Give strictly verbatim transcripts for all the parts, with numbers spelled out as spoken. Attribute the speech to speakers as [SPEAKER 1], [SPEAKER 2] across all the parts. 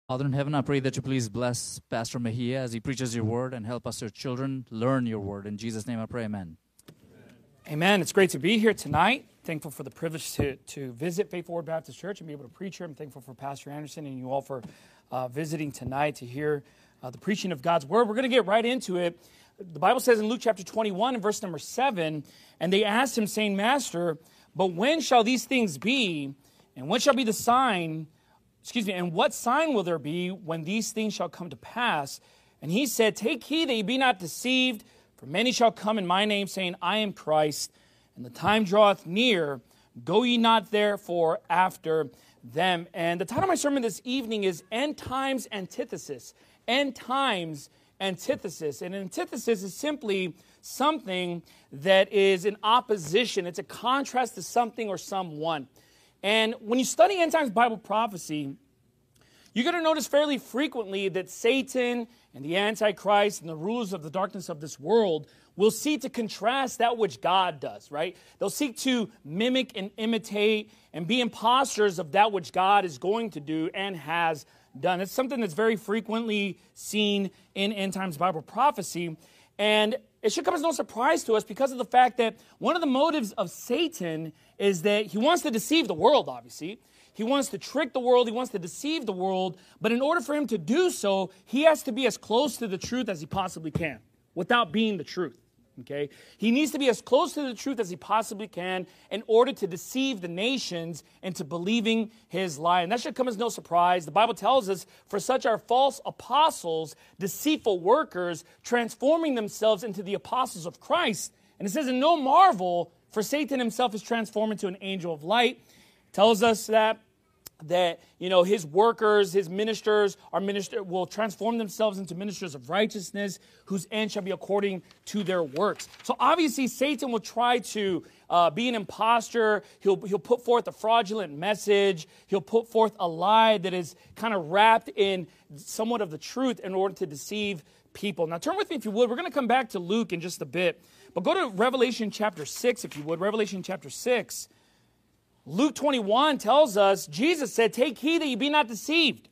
[SPEAKER 1] Father in heaven, I pray that you please bless Pastor Mejia as he preaches your word and help us, your children, learn your word. In Jesus' name I pray, amen.
[SPEAKER 2] Amen. It's great to be here tonight. Thankful for the privilege to, to visit Faithful Word Baptist Church and be able to preach here. I'm thankful for Pastor Anderson and you all for uh, visiting tonight to hear uh, the preaching of God's word. We're going to get right into it. The Bible says in Luke chapter twenty-one and verse number seven, and they asked him, saying, Master, but when shall these things be? And what shall be the sign? Excuse me, and what sign will there be when these things shall come to pass? And he said, Take heed that ye be not deceived, for many shall come in my name, saying, I am Christ, and the time draweth near. Go ye not therefore after them. And the title of my sermon this evening is End Times Antithesis. End Times Antithesis. And an antithesis is simply something that is in opposition. It's a contrast to something or someone. And when you study end times Bible prophecy, you're going to notice fairly frequently that Satan and the Antichrist and the rulers of the darkness of this world will seek to contrast that which God does, right? They'll seek to mimic and imitate and be imposters of that which God is going to do and has done. It's something that's very frequently seen in end times Bible prophecy. And it should come as no surprise to us because of the fact that one of the motives of Satan is that he wants to deceive the world, obviously. He wants to trick the world. He wants to deceive the world. But in order for him to do so, he has to be as close to the truth as he possibly can without being the truth. Okay? He needs to be as close to the truth as he possibly can in order to deceive the nations into believing his lie. And that should come as no surprise. The Bible tells us, for such are false apostles, deceitful workers, transforming themselves into the apostles of Christ. And it says, and no marvel, for Satan himself is transformed into an angel of light. It tells us that that, you know, his workers, his ministers are minister will transform themselves into ministers of righteousness, whose end shall be according to their works. So obviously Satan will try to uh, be an imposter. He'll, he'll put forth a fraudulent message. He'll put forth a lie that is kind of wrapped in somewhat of the truth in order to deceive people. Now turn with me if you would. We're going to come back to Luke in just a bit. But go to Revelation chapter six if you would. Revelation chapter six. Luke twenty-one tells us, Jesus said, Take heed that ye be not deceived.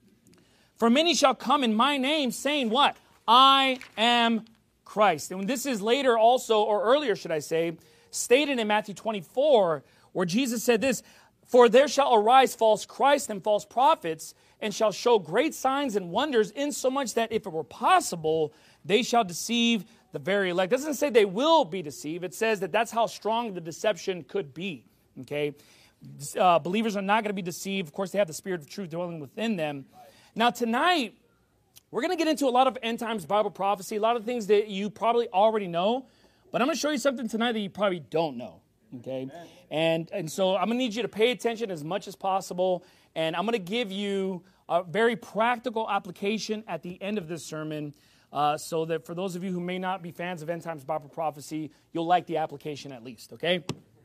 [SPEAKER 2] For many shall come in my name, saying what? I am Christ. And this is later also, or earlier should I say, stated in Matthew twenty-four, where Jesus said this, For there shall arise false Christs and false prophets, and shall show great signs and wonders, insomuch that if it were possible, they shall deceive the very elect. It doesn't say they will be deceived. It says that that's how strong the deception could be. Okay, uh, believers are not going to be deceived. Of course, they have the Spirit of truth dwelling within them. Now, tonight, we're going to get into a lot of end times Bible prophecy, a lot of things that you probably already know, but I'm going to show you something tonight that you probably don't know. Okay, Amen. and and so I'm going to need you to pay attention as much as possible, and I'm going to give you a very practical application at the end of this sermon, uh, so that for those of you who may not be fans of end times Bible prophecy, you'll like the application at least. Okay.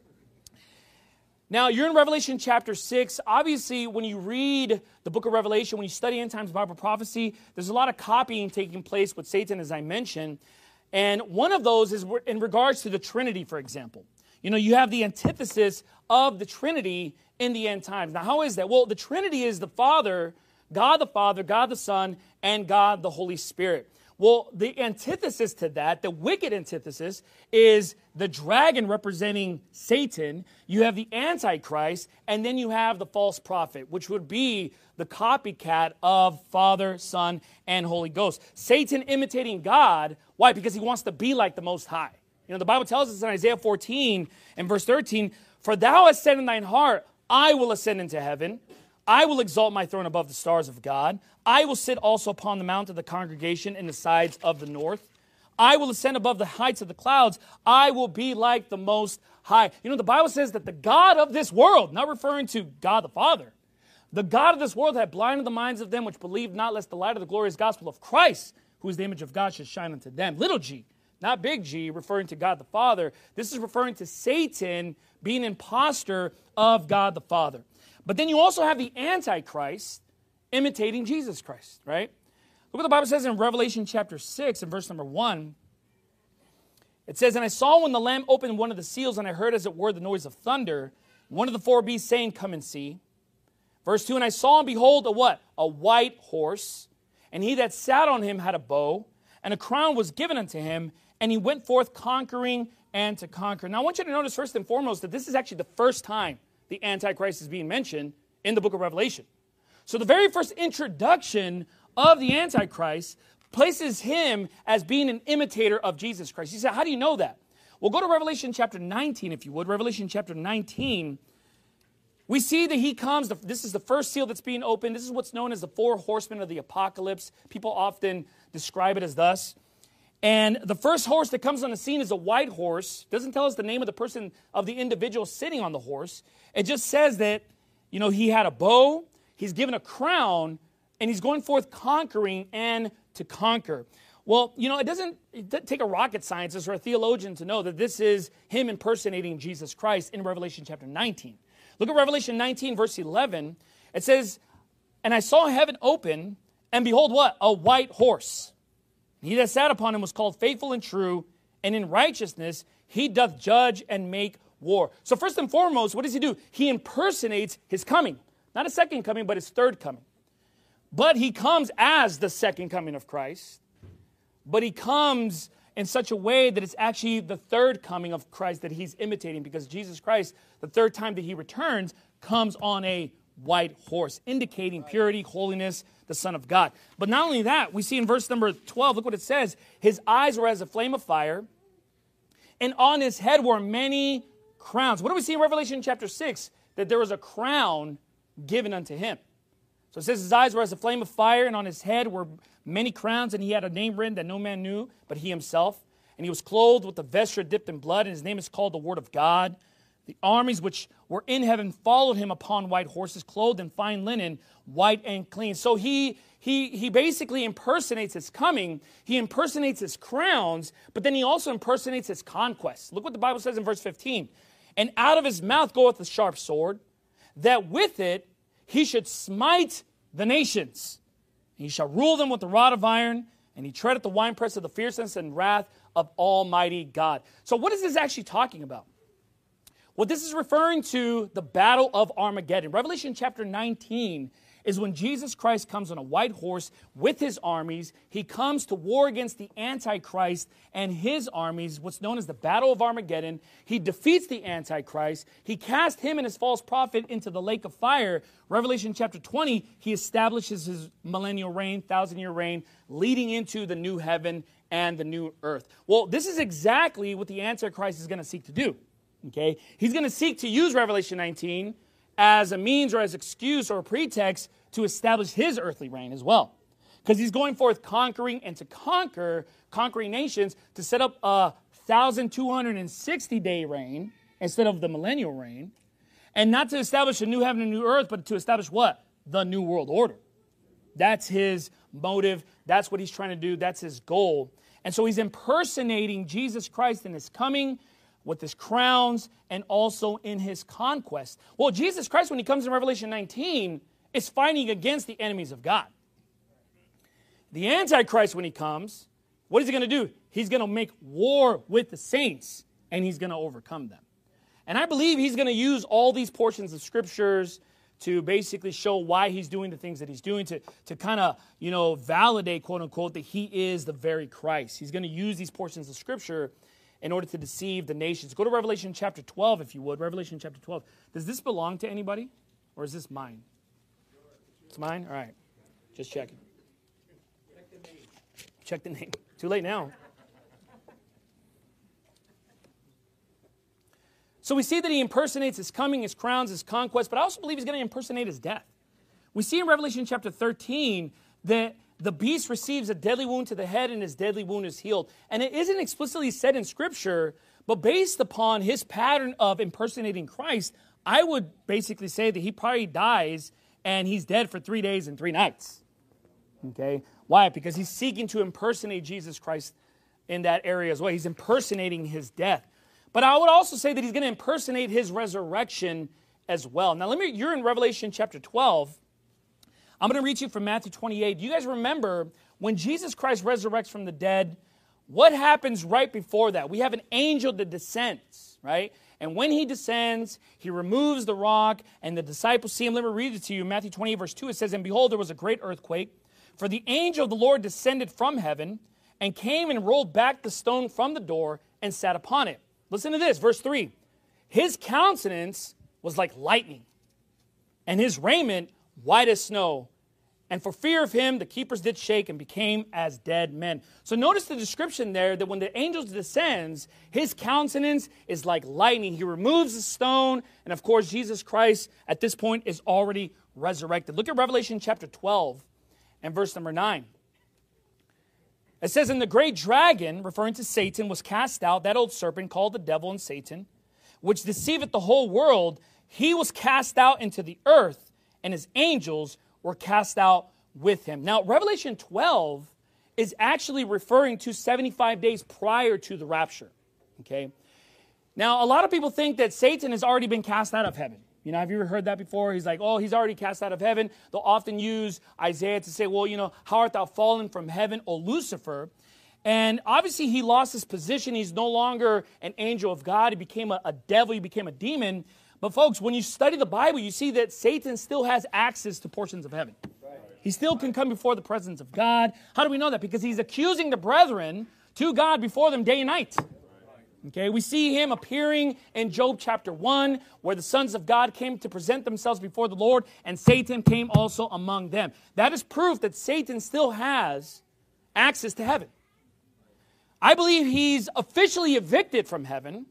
[SPEAKER 2] Now, you're in Revelation chapter six. Obviously, when you read the book of Revelation, when you study end times Bible prophecy, there's a lot of copying taking place with Satan, as I mentioned. And one of those is in regards to the Trinity, for example. You know, you have the antithesis of the Trinity in the end times. Now, how is that? Well, the Trinity is the Father, God the Father, God the Son, and God the Holy Spirit. Well, the antithesis to that, the wicked antithesis, is the dragon representing Satan. You have the Antichrist, and then you have the false prophet, which would be the copycat of Father, Son, and Holy Ghost. Satan imitating God. Why? Because he wants to be like the Most High. You know, the Bible tells us in Isaiah fourteen and verse thirteen, For thou hast said in thine heart, I will ascend into heaven. I will exalt my throne above the stars of God. I will sit also upon the mount of the congregation in the sides of the north. I will ascend above the heights of the clouds. I will be like the Most High. You know, the Bible says that the God of this world, not referring to God the Father, the God of this world had blinded the minds of them which believed not, lest the light of the glorious gospel of Christ, who is the image of God, should shine unto them. Little g, not big G, referring to God the Father. This is referring to Satan being an imposter of God the Father. But then you also have the Antichrist imitating Jesus Christ, right? Look what the Bible says in Revelation chapter six and verse number one. It says, And I saw when the Lamb opened one of the seals, and I heard as it were the noise of thunder, one of the four beasts saying, Come and see. Verse two, and I saw and behold a what? A white horse, and he that sat on him had a bow, and a crown was given unto him, and he went forth conquering and to conquer. Now I want you to notice first and foremost that this is actually the first time the Antichrist is being mentioned in the book of Revelation. So the very first introduction of the Antichrist places him as being an imitator of Jesus Christ. You say, how do you know that? Well, go to Revelation chapter nineteen, if you would. Revelation chapter nineteen. We see that he comes, this is the first seal that's being opened. This is what's known as the four horsemen of the apocalypse. People often describe it as thus. And the first horse that comes on the scene is a white horse. It doesn't tell us the name of the person, of the individual sitting on the horse. It just says that, you know, he had a bow, he's given a crown, and he's going forth conquering and to conquer. Well, you know, it doesn't, it doesn't take a rocket scientist or a theologian to know that this is him impersonating Jesus Christ in Revelation chapter nineteen. Look at Revelation nineteen, verse eleven. It says, and I saw heaven open, and behold what? A white horse. He that sat upon him was called Faithful and True, and in righteousness he doth judge and make war. So first and foremost, what does he do? He impersonates his coming. Not a second coming, but his third coming. But he comes as the second coming of Christ. But he comes in such a way that it's actually the third coming of Christ that he's imitating, because Jesus Christ, the third time that he returns, comes on a white horse, indicating purity, holiness, the Son of God. But not only that, we see in verse number twelve, look what it says. His eyes were as a flame of fire, and on his head were many crowns. What do we see in Revelation chapter six? That there was a crown given unto him. So it says his eyes were as a flame of fire, and on his head were many crowns, and he had a name written that no man knew but he himself. And he was clothed with a vesture dipped in blood, and his name is called the Word of God. The armies which were in heaven followed him upon white horses, clothed in fine linen, white and clean. So he, he, he basically impersonates his coming. He impersonates his crowns, but then he also impersonates his conquests. Look what the Bible says in verse fifteen. And out of his mouth goeth a sharp sword, that with it he should smite the nations. He shall rule them with the rod of iron, and he treadeth the winepress of the fierceness and wrath of Almighty God. So what is this actually talking about? Well, this is referring to the battle of Armageddon. Revelation chapter nineteen is when Jesus Christ comes on a white horse with his armies. He comes to war against the Antichrist and his armies, what's known as the Battle of Armageddon. He defeats the Antichrist. He casts him and his false prophet into the lake of fire. Revelation chapter twenty, he establishes his millennial reign, thousand-year reign, leading into the new heaven and the new earth. Well, this is exactly what the Antichrist is going to seek to do. Okay, he's going to seek to use Revelation nineteen as a means or as excuse or a pretext to establish his earthly reign as well. Because he's going forth conquering and to conquer, conquering nations, to set up a one thousand two hundred sixty day reign instead of the millennial reign. And not to establish a new heaven and new earth, but to establish what? The new world order. That's his motive. That's what he's trying to do. That's his goal. And so he's impersonating Jesus Christ in his coming, with his crowns, and also in his conquest. Well, Jesus Christ, when he comes in Revelation nineteen, is fighting against the enemies of God. The Antichrist, when he comes, what is he going to do? He's going to make war with the saints, and he's going to overcome them. And I believe he's going to use all these portions of scriptures to basically show why he's doing the things that he's doing, to, to kind of, you know, validate, quote unquote, that he is the very Christ. He's going to use these portions of scripture in order to deceive the nations. Go to Revelation chapter twelve, if you would. Revelation chapter twelve. Does this belong to anybody? Or is this mine? It's mine? All right. Just checking. Check the name. Check the name. Too late now. So we see that he impersonates his coming, his crowns, his conquest, but I also believe he's going to impersonate his death. We see in Revelation chapter thirteen that the beast receives a deadly wound to the head, and his deadly wound is healed. And it isn't explicitly said in Scripture, but based upon his pattern of impersonating Christ, I would basically say that he probably dies and he's dead for three days and three nights. Okay? Why? Because he's seeking to impersonate Jesus Christ in that area as well. He's impersonating his death. But I would also say that he's going to impersonate his resurrection as well. Now, let me, you're in Revelation chapter twelve. I'm going to read you from Matthew twenty-eight. Do you guys remember when Jesus Christ resurrects from the dead, what happens right before that? We have an angel that descends, right? And when he descends, he removes the rock, and the disciples see him. Let me read it to you. Matthew twenty-eight, verse two, it says, "And behold, there was a great earthquake, for the angel of the Lord descended from heaven, and came and rolled back the stone from the door, and sat upon it." Listen to this, verse three. "His countenance was like lightning, and his raiment white as snow. And for fear of him, the keepers did shake and became as dead men." So notice the description there that when the angel descends, his countenance is like lightning. He removes the stone. And of course, Jesus Christ at this point is already resurrected. Look at Revelation chapter twelve and verse number nine. It says, "And the great dragon," referring to Satan, "was cast out, that old serpent called the devil and Satan, which deceiveth the whole world. He was cast out into the earth, and his angels were cast out with him." Now, Revelation twelve is actually referring to seventy-five days prior to the rapture. Okay. Now, a lot of people think that Satan has already been cast out of heaven. You know, have you ever heard that before? He's like, oh, he's already cast out of heaven. They'll often use Isaiah to say, well, you know, how art thou fallen from heaven, O Lucifer? And obviously he lost his position. He's no longer an angel of God. He became a, a devil. He became a demon. But folks, when you study the Bible, you see that Satan still has access to portions of heaven. He still can come before the presence of God. How do we know that? Because he's accusing the brethren to God before them day and night. Okay, we see him appearing in Job chapter one, where the sons of God came to present themselves before the Lord, and Satan came also among them. That is proof that Satan still has access to heaven. I believe he's officially evicted from heaven.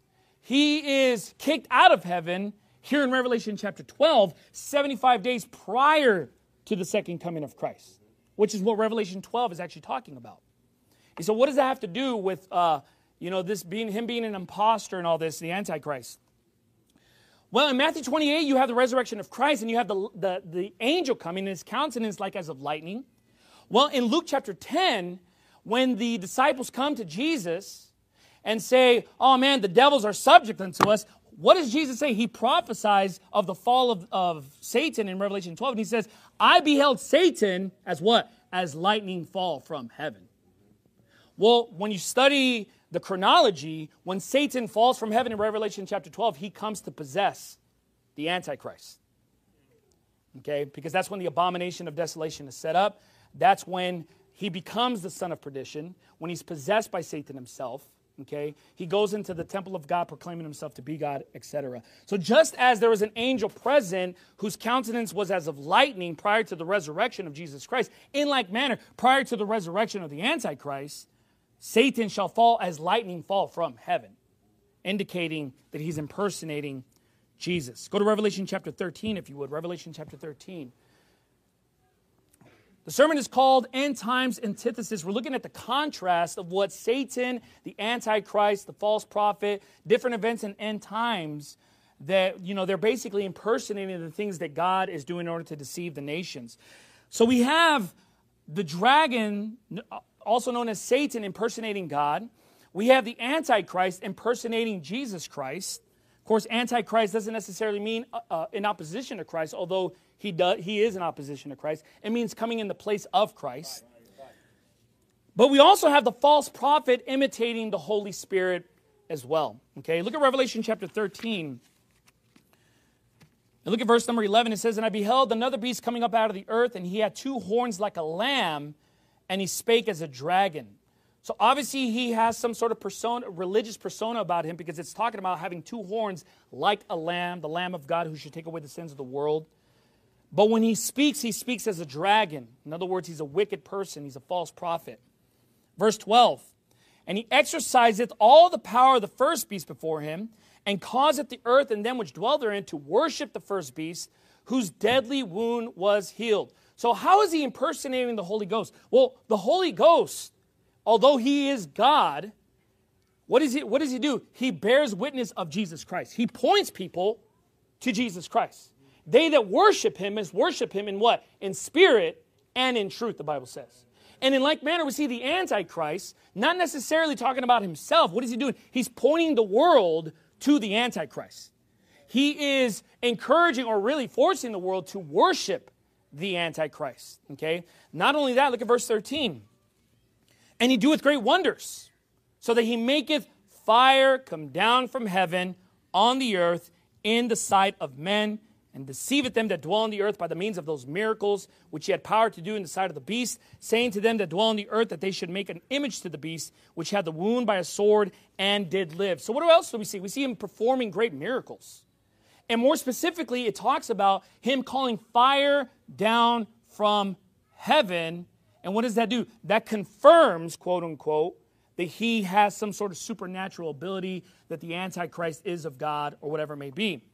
[SPEAKER 2] He is kicked out of heaven here in Revelation chapter twelve, seventy-five days prior to the second coming of Christ, which is what Revelation twelve is actually talking about. And so what does that have to do with, uh, you know, this being him being an imposter and all this, the Antichrist? Well, in Matthew twenty-eight, you have the resurrection of Christ, and you have the, the, the angel coming, and his countenance like as of lightning. Well, in Luke chapter ten, when the disciples come to Jesus and say, oh man, the devils are subject unto us, what does Jesus say? He prophesies of the fall of, of Satan in Revelation twelve, and he says, I beheld Satan as what? As lightning fall from heaven. Well, when you study the chronology, when Satan falls from heaven in Revelation chapter twelve, he comes to possess the Antichrist. Okay, because that's when the abomination of desolation is set up. That's when he becomes the son of perdition, when he's possessed by Satan himself. Okay, he goes into the temple of God proclaiming himself to be God, et cetera. So just as there was an angel present whose countenance was as of lightning prior to the resurrection of Jesus Christ, in like manner, prior to the resurrection of the Antichrist, Satan shall fall as lightning fall from heaven, indicating that he's impersonating Jesus. Go to Revelation chapter thirteen, if you would. Revelation chapter thirteen. The sermon is called End Times Antithesis. We're looking at the contrast of what Satan, the Antichrist, the false prophet, different events in end times that, you know, they're basically impersonating the things that God is doing in order to deceive the nations. So we have the dragon, also known as Satan, impersonating God. We have the Antichrist impersonating Jesus Christ. Of course, Antichrist doesn't necessarily mean uh, in opposition to Christ, although he does, he is in opposition to Christ. It means coming in the place of Christ. But we also have the false prophet imitating the Holy Spirit as well. Okay, look at Revelation chapter thirteen. And look at verse number eleven. It says, And I beheld another beast coming up out of the earth, and he had two horns like a lamb, and he spake as a dragon. So obviously he has some sort of persona, religious persona about him, because it's talking about having two horns like a lamb, the Lamb of God who should take away the sins of the world. But when he speaks, he speaks as a dragon. In other words, he's a wicked person. He's a false prophet. Verse twelve, And he exerciseth all the power of the first beast before him, and causeth the earth and them which dwell therein to worship the first beast, whose deadly wound was healed. So how is he impersonating the Holy Ghost? Well, the Holy Ghost, although he is God, what, is he, what does he do? He bears witness of Jesus Christ. He points people to Jesus Christ. They that worship him is worship him in what? In spirit and in truth, the Bible says. And in like manner, we see the Antichrist, not necessarily talking about himself. What is he doing? He's pointing the world to the Antichrist. He is encouraging or really forcing the world to worship the Antichrist. Okay? Not only that, look at verse thirteen. And he doeth great wonders, so that he maketh fire come down from heaven on the earth in the sight of men, and deceiveth them that dwell on the earth by the means of those miracles which he had power to do in the sight of the beast, saying to them that dwell on the earth that they should make an image to the beast, which had the wound by a sword and did live. So what else do we see? We see him performing great miracles. And more specifically, it talks about him calling fire down from heaven. And what does that do? That confirms, quote unquote, that he has some sort of supernatural ability, that the Antichrist is of God, or whatever it may be.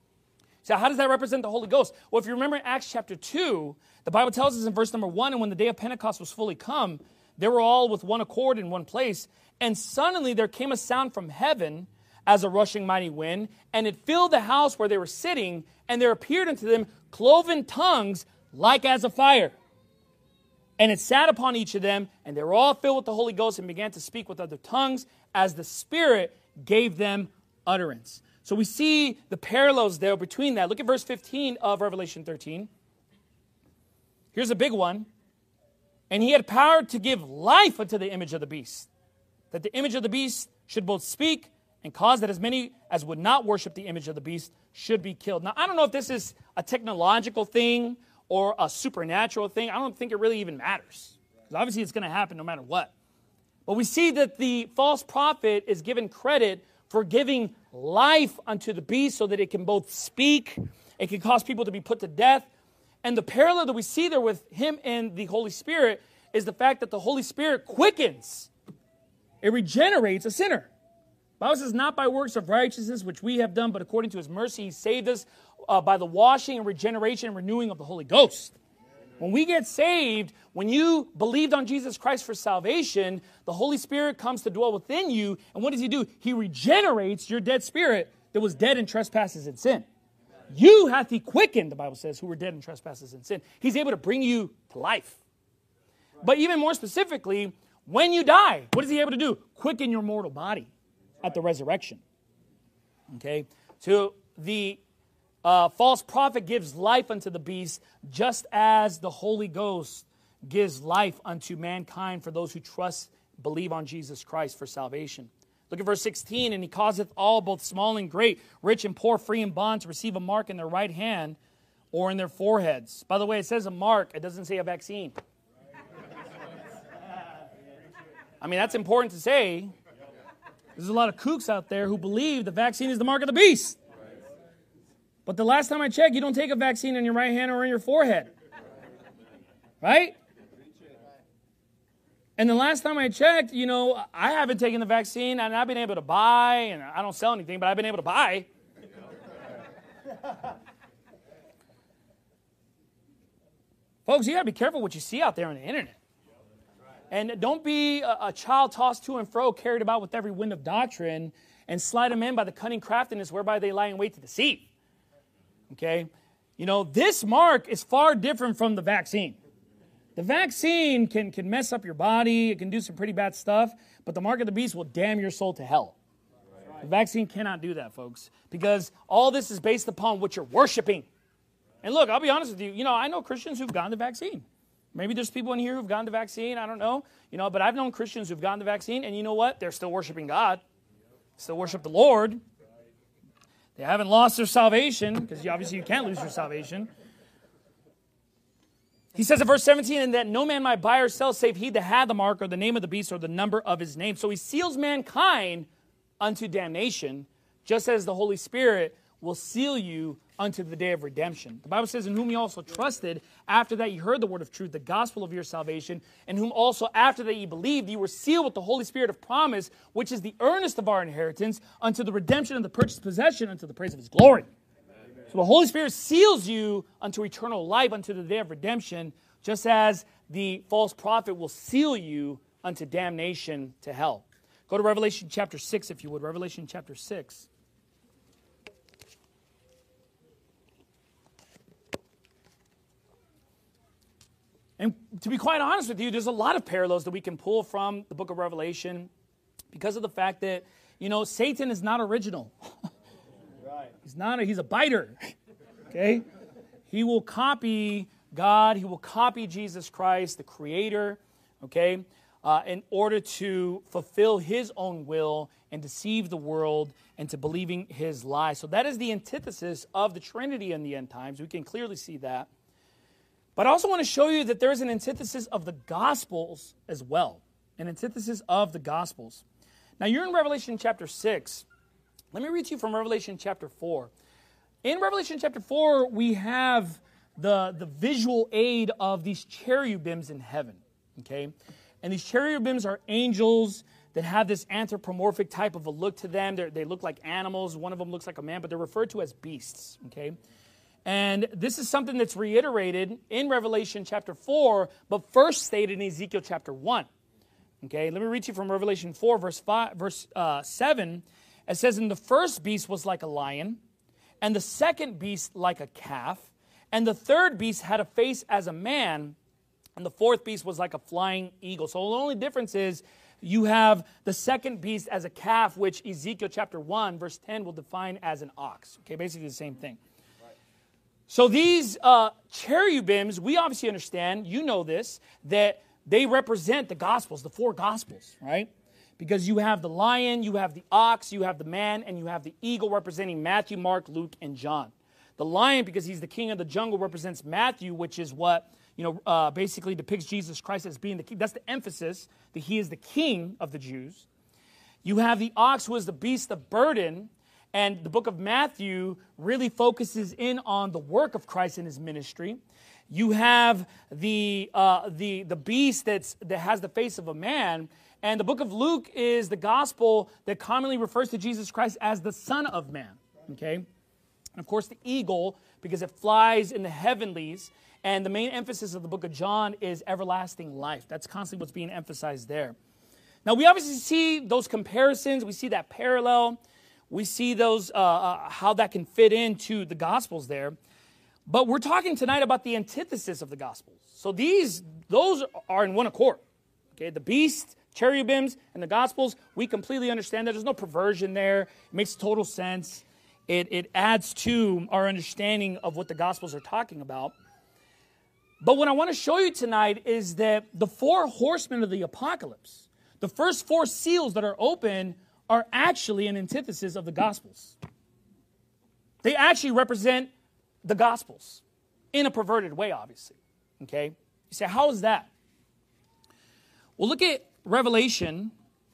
[SPEAKER 2] So how does that represent the Holy Ghost? Well, if you remember in Acts chapter two, the Bible tells us in verse number one, and when the day of Pentecost was fully come, they were all with one accord in one place, and suddenly there came a sound from heaven as a rushing mighty wind, and it filled the house where they were sitting, and there appeared unto them cloven tongues like as a fire. And it sat upon each of them, and they were all filled with the Holy Ghost and began to speak with other tongues as the Spirit gave them utterance. So we see the parallels there between that. Look at verse fifteen of Revelation thirteen. Here's a big one. And he had power to give life unto the image of the beast, that the image of the beast should both speak and cause that as many as would not worship the image of the beast should be killed. Now, I don't know if this is a technological thing or a supernatural thing. I don't think it really even matters, because obviously it's going to happen no matter what. But we see that the false prophet is given credit for giving life unto the beast so that it can both speak, it can cause people to be put to death. And the parallel that we see there with him and the Holy Spirit is the fact that the Holy Spirit quickens. It regenerates a sinner. The Bible says, not by works of righteousness which we have done, but according to his mercy he saved us uh, by the washing and regeneration and renewing of the Holy Ghost. When we get saved, when you believed on Jesus Christ for salvation, the Holy Spirit comes to dwell within you. And what does he do? He regenerates your dead spirit that was dead in trespasses and sin. You hath he quickened, the Bible says, who were dead in trespasses and sin. He's able to bring you to life. But even more specifically, when you die, what is he able to do? Quicken your mortal body at the resurrection. Okay? So the uh, false prophet gives life unto the beast, just as the Holy Ghost gives life unto mankind for those who trust, believe on Jesus Christ for salvation. Look at verse sixteen. And he causeth all, both small and great, rich and poor, free and bond, to receive a mark in their right hand or in their foreheads. By the way, it says a mark. It doesn't say a vaccine. I mean, that's important to say. There's a lot of kooks out there who believe the vaccine is the mark of the beast. But the last time I checked, you don't take a vaccine in your right hand or in your forehead. Right? And the last time I checked, you know, I haven't taken the vaccine, and I've been able to buy, and I don't sell anything, but I've been able to buy. Folks, you got to be careful what you see out there on the internet. And don't be a, a child tossed to and fro, carried about with every wind of doctrine, and slide them in by the cunning craftiness whereby they lie in wait to deceive. Okay? You know, this mark is far different from the vaccine. The vaccine can, can mess up your body. It can do some pretty bad stuff. But the mark of the beast will damn your soul to hell. The vaccine cannot do that, folks. Because all this is based upon what you're worshiping. And look, I'll be honest with you. You know, I know Christians who've gotten the vaccine. Maybe there's people in here who've gotten the vaccine. I don't know. You know, but I've known Christians who've gotten the vaccine. And you know what? They're still worshiping God. Still worship the Lord. They haven't lost their salvation. Because obviously you can't lose your salvation. He says in verse seventeen, and that no man might buy or sell save he that had the mark or the name of the beast or the number of his name. So he seals mankind unto damnation, just as the Holy Spirit will seal you unto the day of redemption. The Bible says, in whom ye also trusted, after that ye heard the word of truth, the gospel of your salvation, in whom also after that ye believed, ye were sealed with the Holy Spirit of promise, which is the earnest of our inheritance, unto the redemption of the purchased possession, unto the praise of his glory. So the Holy Spirit seals you unto eternal life, unto the day of redemption, just as the false prophet will seal you unto damnation to hell. Go to Revelation chapter six, if you would. Revelation chapter six. And to be quite honest with you, there's a lot of parallels that we can pull from the book of Revelation because of the fact that, you know, Satan is not original. He's not a, he's a biter, okay? He will copy God. He will copy Jesus Christ, the Creator, okay? uh, in order to fulfill his own will and deceive the world into believing his lies. So that is the antithesis of the Trinity in the end times. We can clearly see that. But I also want to show you that there is an antithesis of the Gospels as well. An antithesis of the Gospels. Now you're in Revelation chapter six. Let me read to you from Revelation chapter four. In Revelation chapter four, we have the, the visual aid of these cherubims in heaven. Okay? And these cherubims are angels that have this anthropomorphic type of a look to them. They're, they look like animals. One of them looks like a man, but they're referred to as beasts. Okay? And this is something that's reiterated in Revelation chapter four, but first stated in Ezekiel chapter one. Okay, let me read to you from Revelation four, verse five, verse uh, seven. It says, "And the first beast was like a lion, and the second beast like a calf, and the third beast had a face as a man, and the fourth beast was like a flying eagle." So the only difference is you have the second beast as a calf, which Ezekiel chapter one, verse ten will define as an ox. Okay, basically the same thing. So these uh, cherubims, we obviously understand, you know this, that they represent the Gospels, the four Gospels, right? Because you have the lion, you have the ox, you have the man, and you have the eagle representing Matthew, Mark, Luke, and John. The lion, because he's the king of the jungle, represents Matthew, which is what, you know, uh, basically depicts Jesus Christ as being the king. That's the emphasis, that he is the king of the Jews. You have the ox, who is the beast of burden, and the book of Matthew really focuses in on the work of Christ in his ministry. You have the uh, the the beast that's that has the face of a man, and the book of Luke is the gospel that commonly refers to Jesus Christ as the Son of Man. Okay, and of course the eagle, because it flies in the heavenlies, and the main emphasis of the book of John is everlasting life. That's constantly what's being emphasized there. Now we obviously see those comparisons. We see that parallel. We see those, uh, uh, how that can fit into the Gospels there. But we're talking tonight about the antithesis of the Gospels. So these, those are in one accord. Okay, the beast, cherubims, and the Gospels, we completely understand that. There's no perversion there. It makes total sense. It, it adds to our understanding of what the Gospels are talking about. But what I want to show you tonight is that the four horsemen of the apocalypse, the first four seals that are open, are actually an antithesis of the Gospels. They actually represent the Gospels in a perverted way, obviously. Okay? You say, how is that? Well, look at Revelation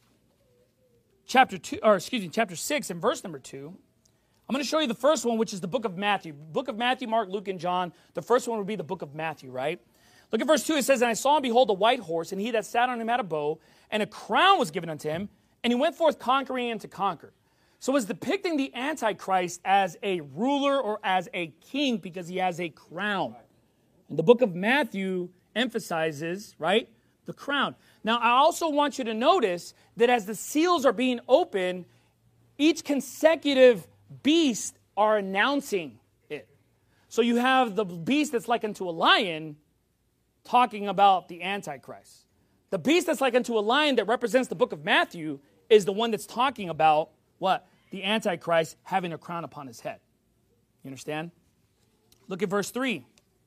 [SPEAKER 2] chapter two, or excuse me, chapter six and verse number two. I'm going to show you the first one, which is the book of Matthew. Book of Matthew, Mark, Luke, and John. The first one would be the book of Matthew, right? Look at verse two. It says, "And I saw and behold a white horse, and he that sat on him had a bow, and a crown was given unto him, and he went forth conquering and to conquer." So it's depicting the Antichrist as a ruler or as a king because he has a crown. And the book of Matthew emphasizes, right, the crown. Now, I also want you to notice that as the seals are being opened, each consecutive beast are announcing it. So you have the beast that's like unto a lion talking about the Antichrist. The beast that's like unto a lion that represents the book of Matthew is the one that's talking about what? The Antichrist having a crown upon his head. You understand? Look at verse three.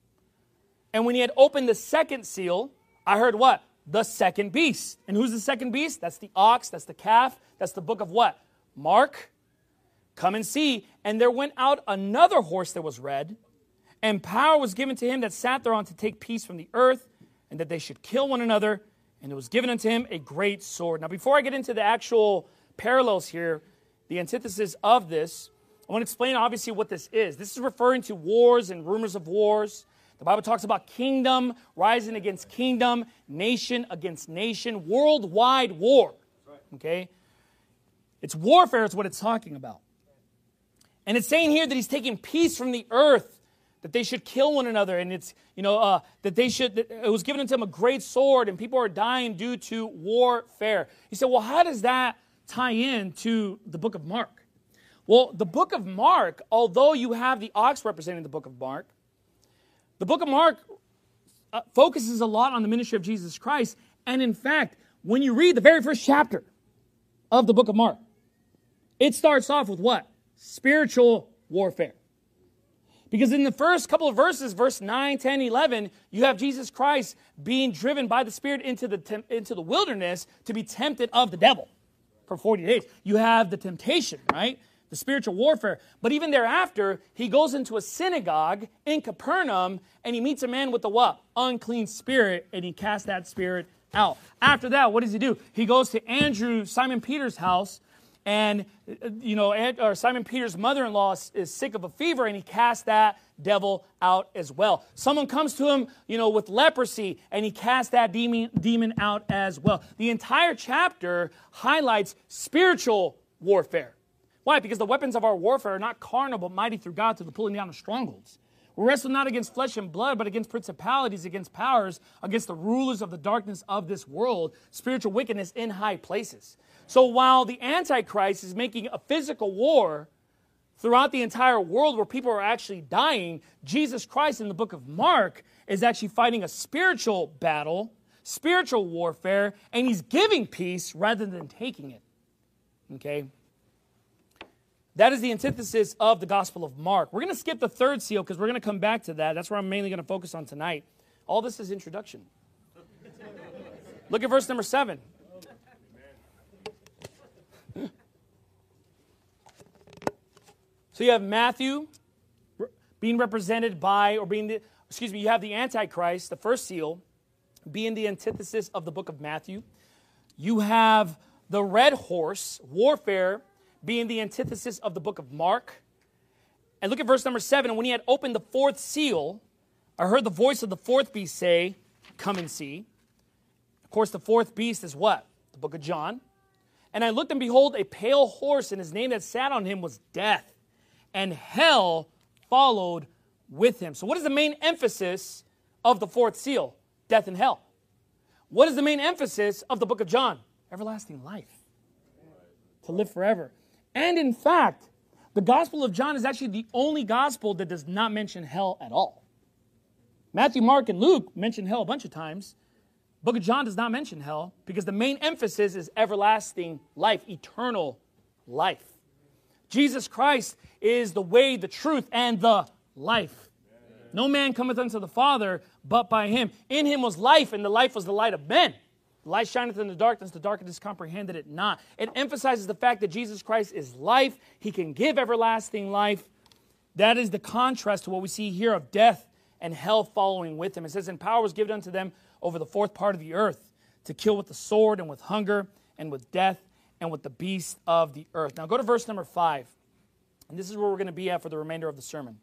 [SPEAKER 2] "And when he had opened the second seal, I heard what? The second beast." And who's the second beast? That's the ox, that's the calf, that's the book of what? Mark. "Come and see. And there went out another horse that was red, and power was given to him that sat thereon to take peace from the earth, and that they should kill one another. And it was given unto him a great sword." Now, before I get into the actual parallels here, the antithesis of this, I want to explain obviously what this is. This is referring to wars and rumors of wars. The Bible talks about kingdom rising against kingdom, nation against nation, worldwide war. Okay? It's warfare is what it's talking about. And it's saying here that he's taking peace from the earth, that they should kill one another, and it's, you know, uh, that they should, that it was given unto them a great sword, and people are dying due to warfare. He said, well, how does that tie in to the book of Mark? Well, the book of Mark, although you have the ox representing the book of Mark, the book of Mark uh, focuses a lot on the ministry of Jesus Christ. And in fact, when you read the very first chapter of the book of Mark, it starts off with what? Spiritual warfare. Because in the first couple of verses, verse nine, ten, eleven, you have Jesus Christ being driven by the Spirit into the, tem- into the wilderness to be tempted of the devil for forty days. You have the temptation, right? The spiritual warfare. But even thereafter, he goes into a synagogue in Capernaum and he meets a man with a what? Unclean spirit, and he casts that spirit out. After that, what does he do? He goes to Andrew, Simon Peter's house, and you know, or Simon Peter's mother-in-law is, is sick of a fever, and he casts that devil out as well. Someone comes to him, you know, with leprosy, and he casts that demon, demon out as well. The entire chapter highlights spiritual warfare. Why? Because the weapons of our warfare are not carnal, but mighty through God to the pulling down of strongholds. We wrestle not against flesh and blood, but against principalities, against powers, against the rulers of the darkness of this world, spiritual wickedness in high places. So while the Antichrist is making a physical war throughout the entire world where people are actually dying, Jesus Christ in the book of Mark is actually fighting a spiritual battle, spiritual warfare, and he's giving peace rather than taking it. Okay? That is the antithesis of the Gospel of Mark. We're going to skip the third seal because we're going to come back to that. That's where I'm mainly going to focus on tonight. All this is introduction. Look at verse number seven. So you have Matthew being represented by, or being, the, excuse me, you have the Antichrist, the first seal, being the antithesis of the book of Matthew. You have the red horse, warfare, being the antithesis of the book of Mark. And look at verse number seven. And when he had opened the fourth seal, I heard the voice of the fourth beast say, "Come and see." Of course, the fourth beast is what? The book of John. And I looked, and behold, a pale horse, and his name that sat on him was Death. And hell followed with him. So what is the main emphasis of the fourth seal? Death and hell. What is the main emphasis of the book of John? Everlasting life. To live forever. And in fact, the Gospel of John is actually the only gospel that does not mention hell at all. Matthew, Mark, and Luke mention hell a bunch of times. The book of John does not mention hell because the main emphasis is everlasting life, eternal life. Jesus Christ is the way, the truth, and the life. No man cometh unto the Father but by him. In him was life, and the life was the light of men. The light shineth in the darkness, the darkness comprehended it not. It emphasizes the fact that Jesus Christ is life. He can give everlasting life. That is the contrast to what we see here of death and hell following with him. It says, "And power was given unto them over the fourth part of the earth, to kill with the sword, and with hunger, and with death, and with the beasts of the earth." Now go to verse number five. And this is where we're going to be at for the remainder of the sermon.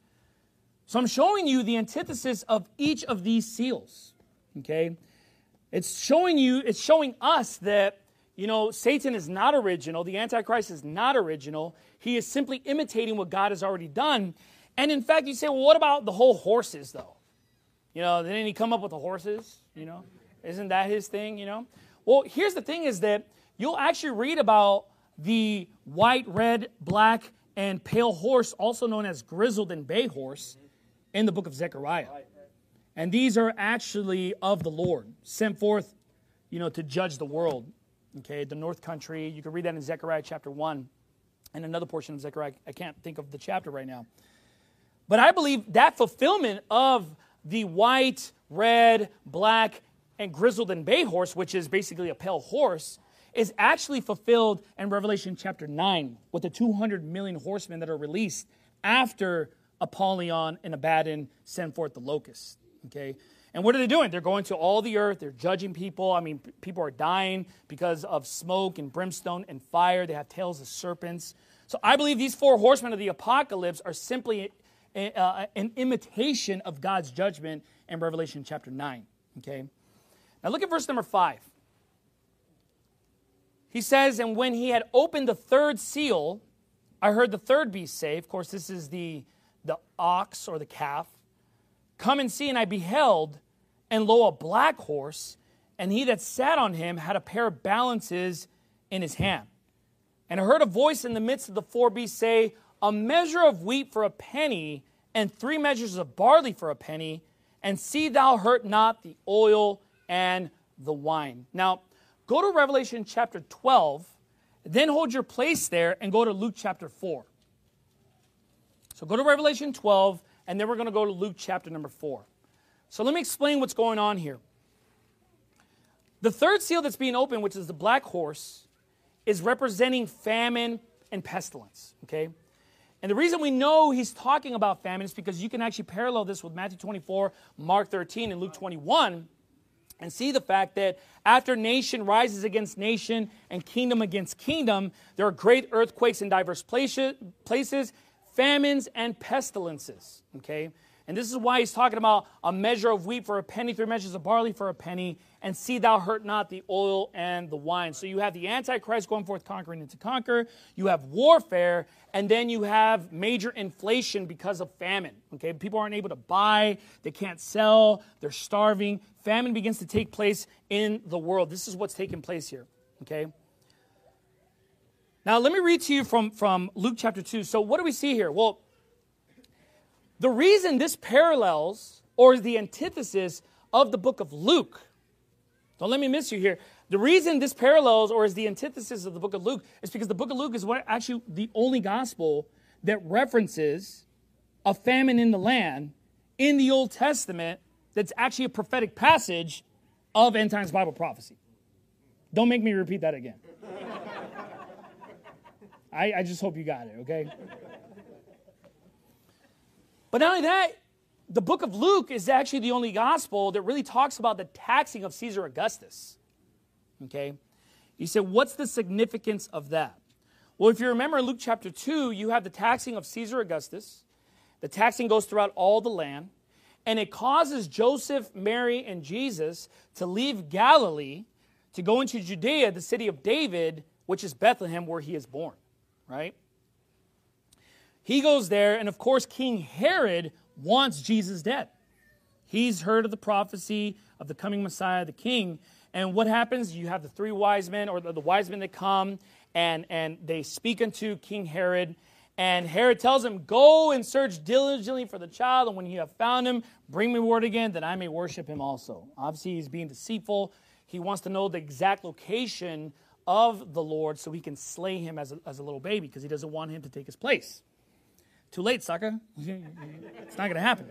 [SPEAKER 2] So I'm showing you the antithesis of each of these seals. Okay? It's showing you, it's showing us that, you know, Satan is not original. The Antichrist is not original. He is simply imitating what God has already done. And in fact, you say, well, what about the whole horses, though? You know, didn't he come up with the horses? You know, isn't that his thing, you know? Well, here's the thing is that you'll actually read about the white, red, black, and pale horse, also known as grizzled and bay horse, in the book of Zechariah. And these are actually of the Lord, sent forth, you know, to judge the world. Okay, the north country. You can read that in Zechariah chapter one, and another portion of Zechariah. I can't think of the chapter right now. But I believe that fulfillment of the white, red, black, and grizzled and bay horse, which is basically a pale horse, is actually fulfilled in Revelation chapter nine with the two hundred million horsemen that are released after Apollyon and Abaddon send forth the locusts. Okay, and what are they doing? They're going to all the earth. They're judging people. I mean, p- people are dying because of smoke and brimstone and fire. They have tails of serpents. So I believe these four horsemen of the apocalypse are simply a, uh, an imitation of God's judgment in Revelation chapter nine. Okay, now look at verse number five. He says, "And when he had opened the third seal, I heard the third beast say," of course, this is the, the ox or the calf, "Come and see, and I beheld, and lo, a black horse, and he that sat on him had a pair of balances in his hand. And I heard a voice in the midst of the four beasts say, A measure of wheat for a penny, and three measures of barley for a penny, and see thou hurt not the oil and the wine." Now, go to Revelation chapter twelve, then hold your place there, and go to Luke chapter four. So go to Revelation twelve, and then we're going to go to Luke chapter number four. So let me explain what's going on here. The third seal that's being opened, which is the black horse, is representing famine and pestilence, okay? And the reason we know he's talking about famine is because you can actually parallel this with Matthew twenty-four, Mark thirteen, and Luke twenty-one, and see the fact that after nation rises against nation and kingdom against kingdom, there are great earthquakes in diverse places, places, famines and pestilences, okay? And this is why he's talking about a measure of wheat for a penny, three measures of barley for a penny, and see thou hurt not the oil and the wine. So you have the Antichrist going forth conquering and to conquer. You have warfare, and then you have major inflation because of famine. Okay, people aren't able to buy, they can't sell, they're starving. Famine begins to take place in the world. This is what's taking place here. Okay. Now let me read to you from, from Luke chapter two. So what do we see here? Well, the reason this parallels or is the antithesis of the book of Luke, don't let me miss you here. The reason this parallels or is the antithesis of the book of Luke is because the book of Luke is what actually the only gospel that references a famine in the land in the Old Testament that's actually a prophetic passage of end times Bible prophecy. Don't make me repeat that again. I, I just hope you got it, okay? But not only that, the book of Luke is actually the only gospel that really talks about the taxing of Caesar Augustus. Okay? You say, what's the significance of that? Well, if you remember in Luke chapter two, you have the taxing of Caesar Augustus. The taxing goes throughout all the land. And it causes Joseph, Mary, and Jesus to leave Galilee to go into Judea, the city of David, which is Bethlehem, where he is born. Right? He goes there, and of course, King Herod wants Jesus dead. He's heard of the prophecy of the coming Messiah, the king. And what happens? You have the three wise men, or the, the wise men that come, and, and they speak unto King Herod. And Herod tells him, go and search diligently for the child, and when you have found him, bring me word again, that I may worship him also. Obviously, he's being deceitful. He wants to know the exact location of the Lord so he can slay him as a, as a little baby, because he doesn't want him to take his place. Too late, sucker. It's not going to happen.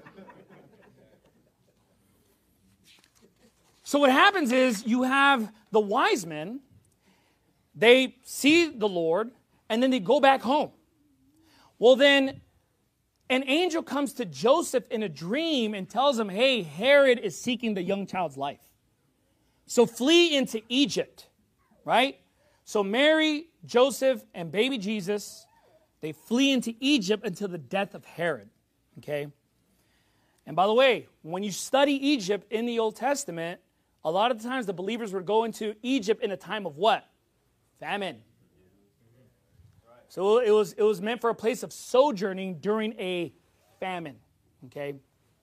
[SPEAKER 2] So what happens is you have the wise men, they see the Lord, and then they go back home. Well, then an angel comes to Joseph in a dream and tells him, hey, Herod is seeking the young child's life. So flee into Egypt, right? So Mary, Joseph, and baby Jesus, they flee into Egypt until the death of Herod, okay? And by the way, when you study Egypt in the Old Testament, a lot of the times the believers would go into Egypt in a time of what? Famine. So it was, it was meant for a place of sojourning during a famine, okay?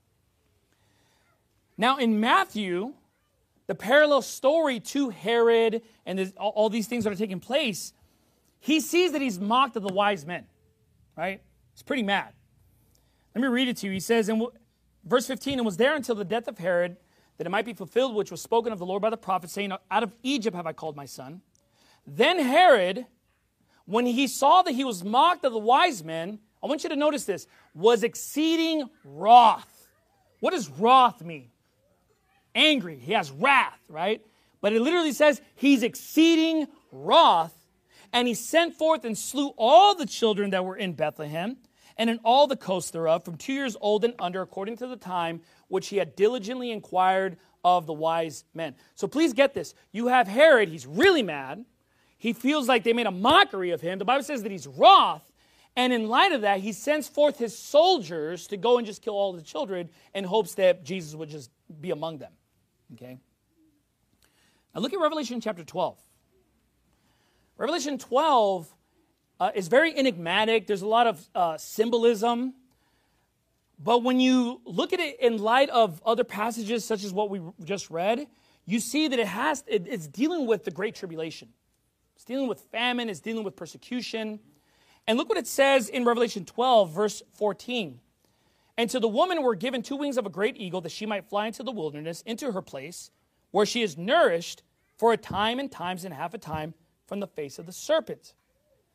[SPEAKER 2] Now in Matthew, the parallel story to Herod and all, all these things that are taking place, he sees that he's mocked of the wise men, right? He's pretty mad. Let me read it to you. He says, in verse fifteen, and was there until the death of Herod, that it might be fulfilled, which was spoken of the Lord by the prophet, saying, out of Egypt have I called my son. Then Herod, when he saw that he was mocked of the wise men, I want you to notice this, was exceeding wroth. What does wroth mean? Angry. He has wrath, right? But it literally says he's exceeding wroth. And he sent forth and slew all the children that were in Bethlehem and in all the coasts thereof, from two years old and under, according to the time which he had diligently inquired of the wise men. So please get this. You have Herod. He's really mad. He feels like they made a mockery of him. The Bible says that he's wroth. And in light of that, he sends forth his soldiers to go and just kill all the children in hopes that Jesus would just be among them. Okay? Now look at Revelation chapter twelve. Revelation twelve uh, is very enigmatic. There's a lot of uh, symbolism. But when you look at it in light of other passages such as what we just read, you see that it has it, it's dealing with the Great Tribulation. It's dealing with famine. It's dealing with persecution. And look what it says in Revelation twelve, verse fourteen. And to the woman were given two wings of a great eagle, that she might fly into the wilderness, into her place, where she is nourished for a time and times and half a time from the face of the serpent.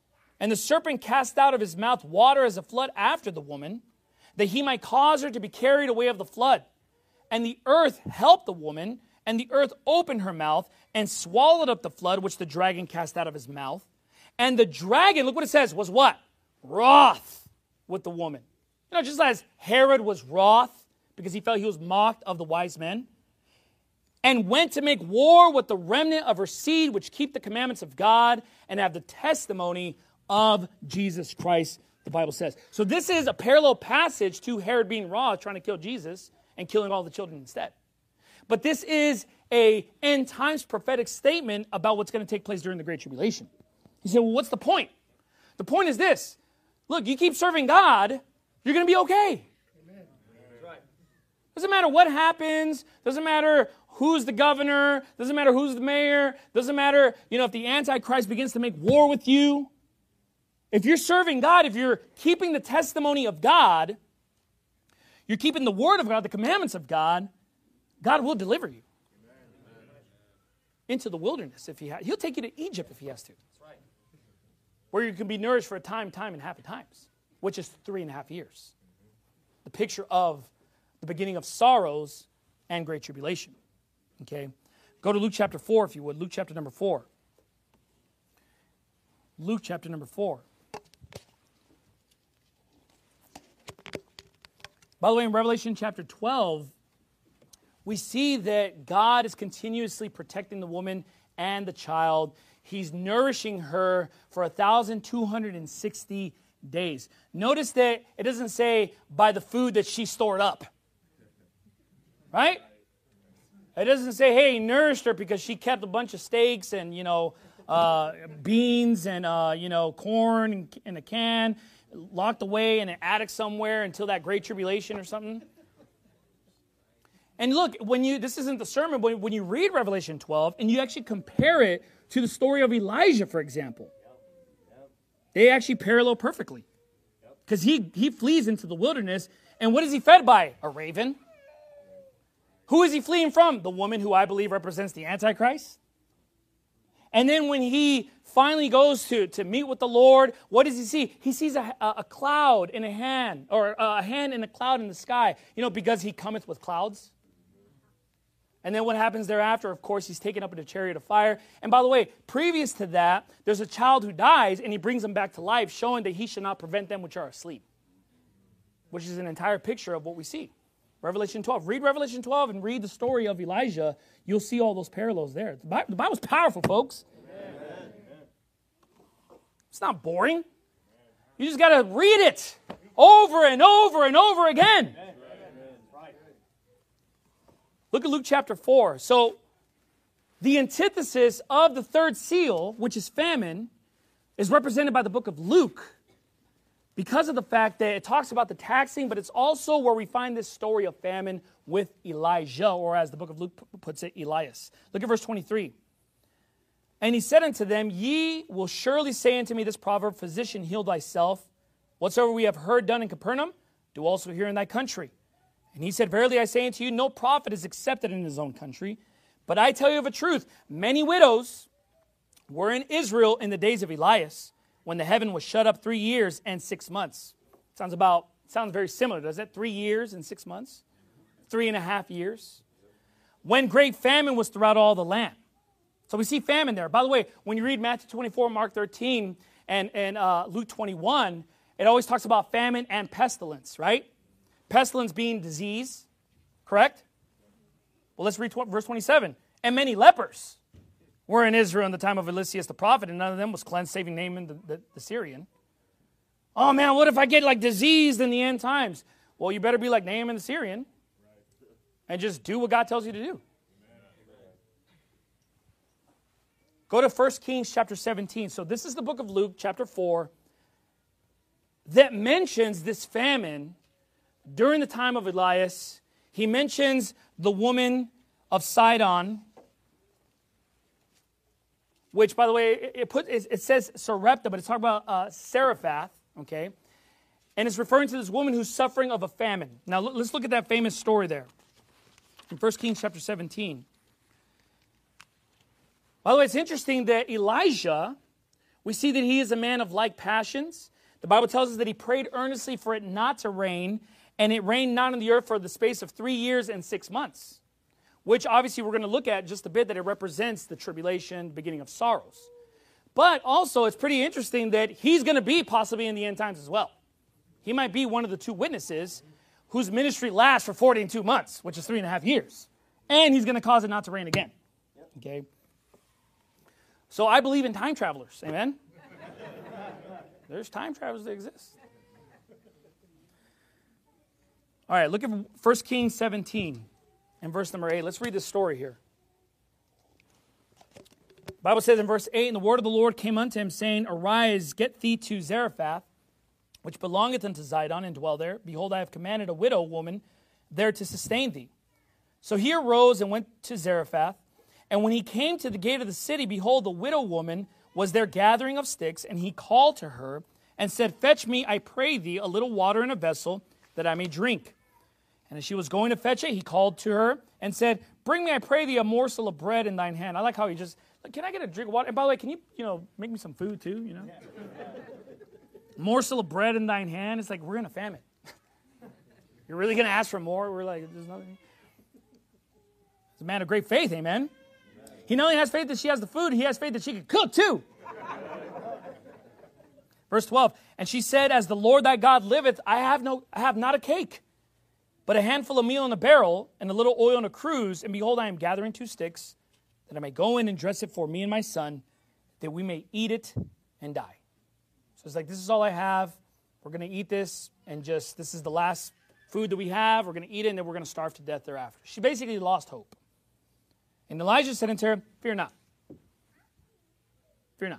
[SPEAKER 2] And the serpent cast out of his mouth water as a flood after the woman, that he might cause her to be carried away of the flood. And the earth helped the woman, and the earth opened her mouth and swallowed up the flood which the dragon cast out of his mouth. And the dragon, look what it says, was what? Wroth with the woman. You know, just as Herod was wroth because he felt he was mocked of the wise men, and went to make war with the remnant of her seed, which keep the commandments of God and have the testimony of Jesus Christ, the Bible says. So this is a parallel passage to Herod being wroth, trying to kill Jesus and killing all the children instead. But this is a end times prophetic statement about what's going to take place during the Great Tribulation. You say, well, what's the point? The point is this. Look, you keep serving God, you're going to be okay. Amen. Doesn't matter what happens. Doesn't matter who's the governor. Doesn't matter who's the mayor. Doesn't matter, you know, if the Antichrist begins to make war with you. If you're serving God, if you're keeping the testimony of God, you're keeping the word of God, the commandments of God, God will deliver you into the wilderness if he has. He'll take you to Egypt if he has to. Where you can be nourished for a time, time, and half a times, which is three and a half years. The picture of the beginning of sorrows and great tribulation. Okay? Go to Luke chapter four, if you would. Luke chapter number four. Luke chapter number four. By the way, in Revelation chapter twelve, we see that God is continuously protecting the woman and the child. He's nourishing her for one thousand two hundred sixty days. Notice that it doesn't say by the food that she stored up. Right? It doesn't say, hey, he nourished her because she kept a bunch of steaks and, you know, uh, beans and, uh, you know, corn in, in a can, locked away in an attic somewhere until that great tribulation or something. And look, when you this isn't the sermon, but when you read Revelation twelve and you actually compare it to the story of Elijah, for example, they actually parallel perfectly. Because he, he flees into the wilderness, and what is he fed by? A raven. Who is he fleeing from? The woman who I believe represents the Antichrist. And then when he finally goes to, to meet with the Lord, what does he see? He sees a, a, a cloud in a hand, or a hand in a cloud in the sky, you know, because he cometh with clouds. And then what happens thereafter? Of course, he's taken up in a chariot of fire. And by the way, previous to that, there's a child who dies, and he brings them back to life, showing that he should not prevent them which are asleep, which is an entire picture of what we see. Revelation twelve. Read Revelation twelve and read the story of Elijah. You'll see all those parallels there. The Bible, the Bible's powerful, folks. Amen. It's not boring. You just got to read it over and over and over again. Amen. Look at Luke chapter four. So, the antithesis of the third seal, which is famine, is represented by the book of Luke because of the fact that it talks about the taxing, but it's also where we find this story of famine with Elijah, or as the book of Luke puts it, Elias. Look at verse twenty-three. And he said unto them, Ye will surely say unto me this proverb, Physician, heal thyself. Whatsoever we have heard done in Capernaum, do also here in thy country. And he said, Verily I say unto you, no prophet is accepted in his own country. But I tell you of a truth, many widows were in Israel in the days of Elias, when the heaven was shut up three years and six months. Sounds about sounds very similar, does it? Three years and six months? Three and a half years. When great famine was throughout all the land. So we see famine there. By the way, when you read Matthew twenty-four, Mark thirteen, and, and uh, Luke twenty-one, it always talks about famine and pestilence, right? Pestilence being disease, correct? Well, let's read verse twenty-seven. And many lepers were in Israel in the time of Eliseus the prophet, and none of them was cleansed, saving Naaman the, the, the Syrian. Oh man, what if I get like diseased in the end times? Well, you better be like Naaman the Syrian and just do what God tells you to do. Go to First Kings chapter seventeen. So this is the book of Luke chapter four that mentions this famine during the time of Elias. He mentions the woman of Sidon, which, by the way, it, put, it says Sarepta, but it's talking about uh, Seraphath, okay? And it's referring to this woman who's suffering of a famine. Now, let's look at that famous story there in First Kings chapter seventeen. By the way, it's interesting that Elijah We see that he is a man of like passions. The Bible tells us that he prayed earnestly for it not to rain, and it rained not on the earth for the space of three years and six months, which obviously we're going to look at just a bit, that it represents the tribulation, the beginning of sorrows. But also, it's pretty interesting that he's going to be possibly in the end times as well. He might be one of the two witnesses whose ministry lasts for forty and two months, which is three and a half years. And he's going to cause it not to rain again. Okay? So I believe in time travelers. Amen? There's time travelers that exist. All right, look at First Kings seventeen and verse number eight. Let's read this story here. The Bible says in verse eight, "And the word of the Lord came unto him, saying, Arise, get thee to Zarephath, which belongeth unto Zidon, and dwell there. Behold, I have commanded a widow woman there to sustain thee. So he arose and went to Zarephath. And when he came to the gate of the city, behold, the widow woman was there gathering of sticks. And he called to her and said, Fetch me, I pray thee, a little water in a vessel, that I may drink. And as she was going to fetch it, he called to her and said, Bring me, I pray thee, a morsel of bread in thine hand." I like how he just, like, can I get a drink of water? And by the way, can you, you know, make me some food too, you know? Morsel of bread in thine hand. It's like, we're in a famine. You're really going to ask for more? We're like, there's nothing. It's a man of great faith, amen? He not only has faith that she has the food, he has faith that she can cook too. Verse twelve, "And she said, As the Lord thy God liveth, I have no, I have not a cake, but a handful of meal in a barrel, and a little oil in a cruse. And behold, I am gathering two sticks, that I may go in and dress it for me and my son, that we may eat it and die." So it's like, this is all I have. We're going to eat this, and just, this is the last food that we have. We're going to eat it, and then we're going to starve to death thereafter. She basically lost hope. And Elijah said unto her, Fear not. Fear not.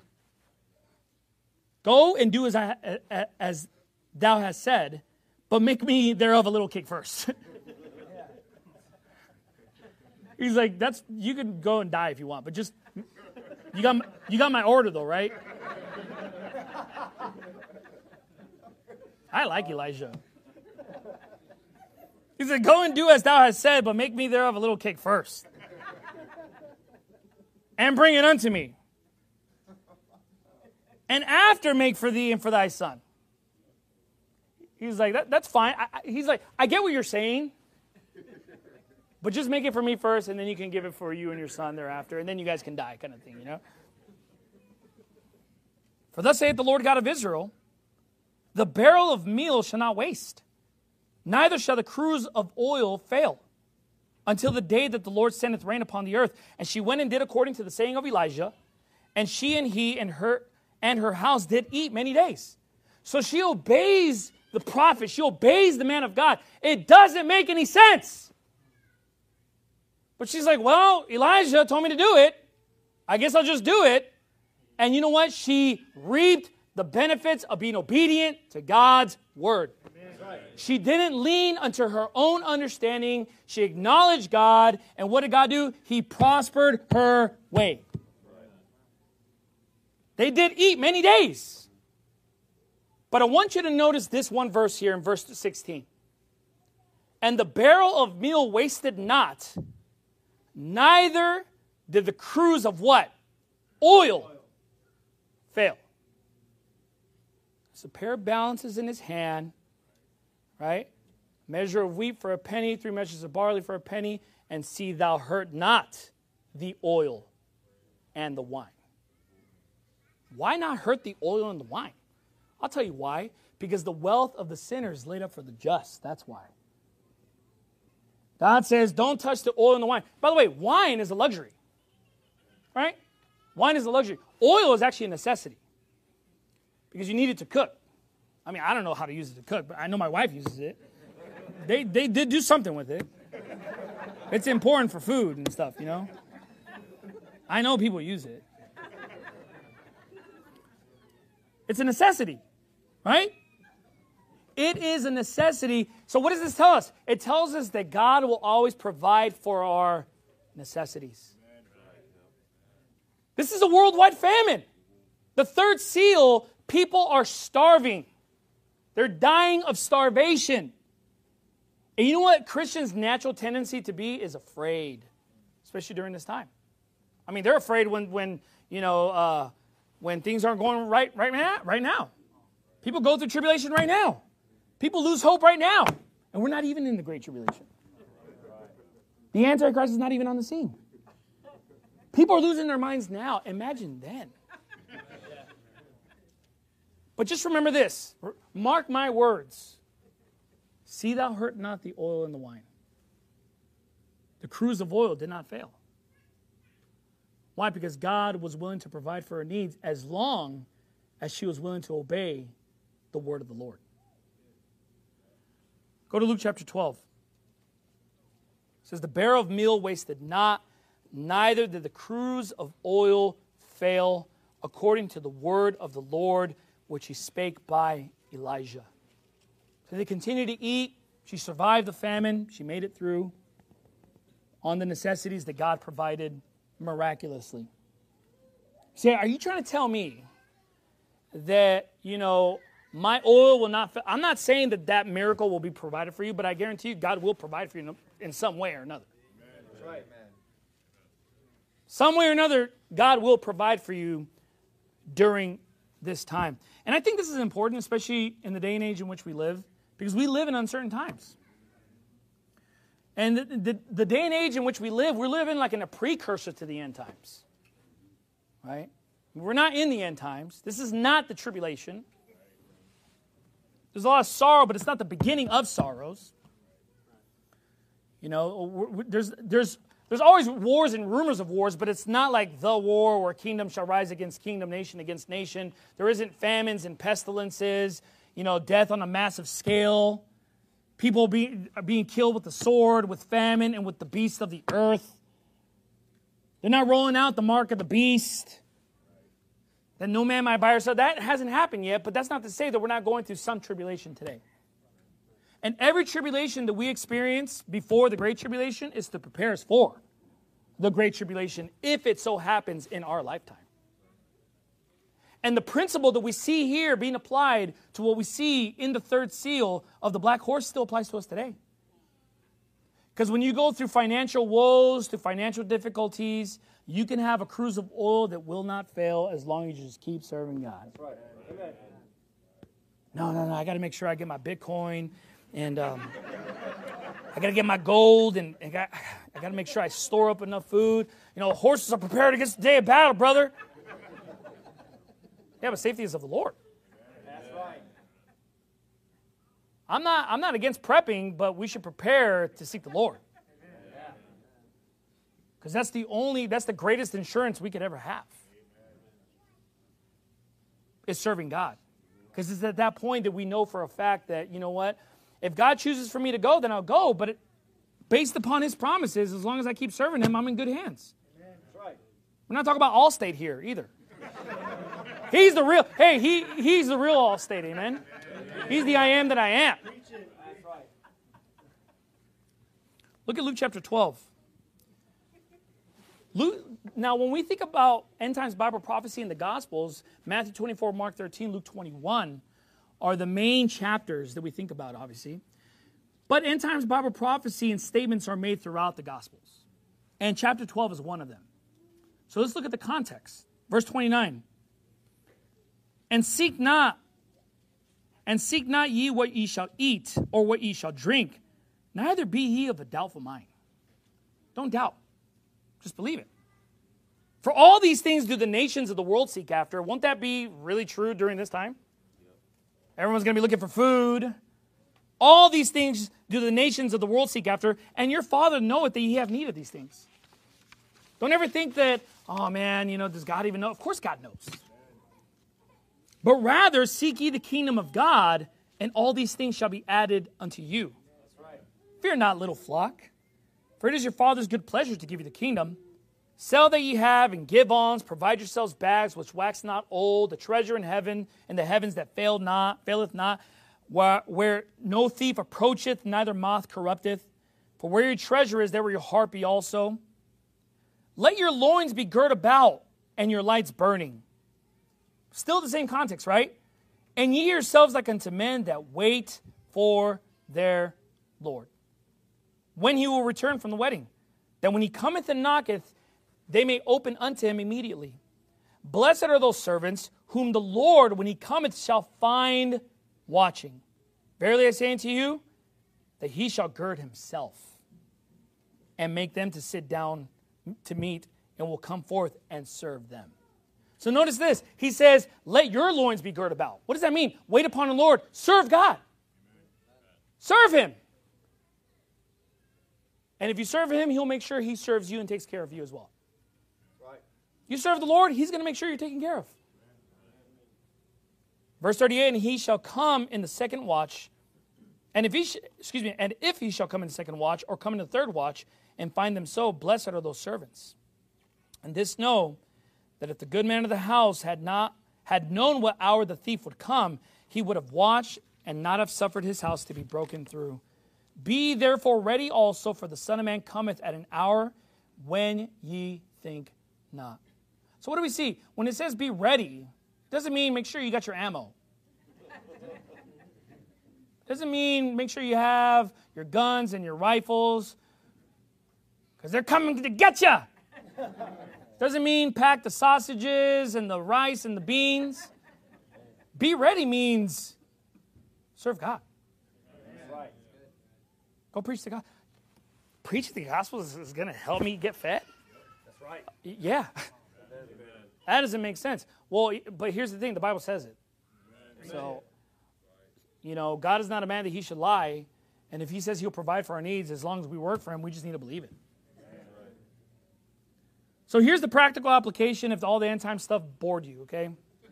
[SPEAKER 2] Go and do as I as thou hast said, but make me thereof a little cake first. He's like, that's, you can go and die if you want, but just, you got, you got my order though, right? I like Elijah. He said, Go and do as thou hast said, but make me thereof a little cake first. And bring it unto me. And after make for thee and for thy son. He's like, that, that's fine. I, I, he's like, I get what you're saying. But just make it for me first, and then you can give it for you and your son thereafter, and then you guys can die, kind of thing, you know? For thus saith the Lord God of Israel, The barrel of meal shall not waste, neither shall the cruse of oil fail, until the day that the Lord sendeth rain upon the earth. And she went and did according to the saying of Elijah, and she and he and her and her house did eat many days. So she obeys the prophet. She obeys the man of God. It doesn't make any sense. But she's like, well, Elijah told me to do it. I guess I'll just do it. And you know what? She reaped the benefits of being obedient to God's word. She didn't lean unto her own understanding. She acknowledged God. And what did God do? He prospered her way. They did eat many days. But I want you to notice this one verse here in verse sixteen. "And the barrel of meal wasted not, neither did the cruse of" what? Oil fail. There's a pair of balances in his hand. Right? Measure of wheat for a penny, three measures of barley for a penny, and see thou hurt not the oil and the wine. Why not hurt the oil and the wine? I'll tell you why. Because the wealth of the sinner is laid up for the just. That's why. God says, don't touch the oil and the wine. By the way, wine is a luxury. Right? Wine is a luxury. Oil is actually a necessity. Because you need it to cook. I mean, I don't know how to use it to cook, but I know my wife uses it. They they did do something with it. It's important for food and stuff, you know. I know people use it. It's a necessity, right? It is a necessity. So what does this tell us? It tells us that God will always provide for our necessities. This is a worldwide famine. The third seal, people are starving. They're dying of starvation. And you know what Christians' natural tendency to be is afraid, especially during this time. I mean, they're afraid when, when you know, uh, when things aren't going right right now. Right now. People go through tribulation right now. People lose hope right now. And we're not even in the Great Tribulation. The Antichrist is not even on the scene. People are losing their minds now. Imagine then. But just remember this. Mark my words. See thou hurt not the oil and the wine. The cruse of oil did not fail. Why? Because God was willing to provide for her needs as long as she was willing to obey the word of the Lord. Go to Luke chapter twelve. It says, the barrel of meal wasted not, neither did the cruse of oil fail, according to the word of the Lord, which he spake by Elijah. So they continued to eat. She survived the famine. She made it through on the necessities that God provided miraculously. See, are you trying to tell me that, you know, my oil will not fail? I'm not saying that that miracle will be provided for you, but I guarantee you God will provide for you in some way or another. That's right. Some way or another, God will provide for you during this time. And I think this is important, especially in the day and age in which we live, because we live in uncertain times. And the, the, the day and age in which we live, we're living like in a precursor to the end times. Right? We're not in the end times. This is not the tribulation. There's a lot of sorrow, but it's not the beginning of sorrows. You know, there's there's there's always wars and rumors of wars, but it's not like the war where kingdom shall rise against kingdom, nation against nation. There isn't famines and pestilences, you know, death on a massive scale. People be, are being killed with the sword, with famine, and with the beasts of the earth. They're not rolling out the mark of the beast. That no man might buy or sell. That hasn't happened yet, but that's not to say that we're not going through some tribulation today. And every tribulation that we experience before the Great Tribulation is to prepare us for the Great Tribulation, if it so happens in our lifetime. And the principle that we see here being applied to what we see in the third seal of the black horse still applies to us today. Because when you go through financial woes, through financial difficulties, you can have a cruse of oil that will not fail as long as you just keep serving God. That's right. Amen. No, no, no, I got to make sure I get my Bitcoin, and um, I got to get my gold, and, and I, I got to make sure I store up enough food. You know, horses are prepared against the day of battle, brother. Yeah, but safety is of the Lord. That's right. I'm not, I'm not against prepping, but we should prepare to seek the Lord. Because that's the only, that's the greatest insurance we could ever have. Is serving God. Because it's at that point that we know for a fact that, you know what, if God chooses for me to go, then I'll go. But it, based upon His promises, as long as I keep serving Him, I'm in good hands. That's right. We're not talking about Allstate here either. He's the real, hey, he, he's the real Allstate, amen? He's the I am that I am. Look at Luke chapter twelve. Luke, now, when we think about end times Bible prophecy in the Gospels, Matthew twenty-four, Mark thirteen, Luke twenty-one are the main chapters that we think about, obviously. But end times Bible prophecy and statements are made throughout the Gospels. And chapter twelve is one of them. So let's look at the context. Verse twenty-nine. And seek not, and seek not ye what ye shall eat, or what ye shall drink, neither be ye of a doubtful mind. Don't doubt. Just believe it. For all these things do the nations of the world seek after. Won't that be really true during this time? Everyone's going to be looking for food. All these things do the nations of the world seek after, and your Father knoweth that ye have need of these things. Don't ever think that, oh man, you know, does God even know? Of course God knows. But rather seek ye the kingdom of God, and all these things shall be added unto you. That's right. Fear not, little flock, for it is your Father's good pleasure to give you the kingdom. Sell that ye have, and give alms. Provide yourselves bags which wax not old, a treasure in heaven, in the heavens that fail not, faileth not, where, where no thief approacheth, neither moth corrupteth. For where your treasure is, there will your heart be also. Let your loins be girt about, and your lights burning. Still the same context, right? And ye yourselves like unto men that wait for their Lord, when he will return from the wedding, that when he cometh and knocketh, they may open unto him immediately. Blessed are those servants whom the Lord, when he cometh, shall find watching. Verily I say unto you, that he shall gird himself and make them to sit down to meat, and will come forth and serve them. So notice this. He says, let your loins be girt about. What does that mean? Wait upon the Lord. Serve God. Serve him. And if you serve him, he'll make sure he serves you and takes care of you as well. Right. You serve the Lord, he's going to make sure you're taken care of. Verse thirty-eight, and he shall come in the second watch, and if he, sh- excuse me, and if he shall come in the second watch, or come in the third watch, and find them so, blessed are those servants. And this know, that if the good man of the house had not had known what hour the thief would come, he would have watched and not have suffered his house to be broken through. Be therefore ready also, for the Son of Man cometh at an hour when ye think not. So what do we see? When it says be ready, it doesn't mean make sure you got your ammo. It doesn't mean make sure you have your guns and your rifles, because they're coming to get you. Doesn't mean pack the sausages and the rice and the beans. Be ready means serve God. Right. Go preach the gospel. Preach the gospel is, is going to help me get fed? That's right. Yeah. That doesn't make sense. Well, but here's the thing. The Bible says it. Amen. So, you know, God is not a man that he should lie. And if he says he'll provide for our needs, as long as we work for him, we just need to believe it. So here's the practical application if all the end time stuff bored you, okay?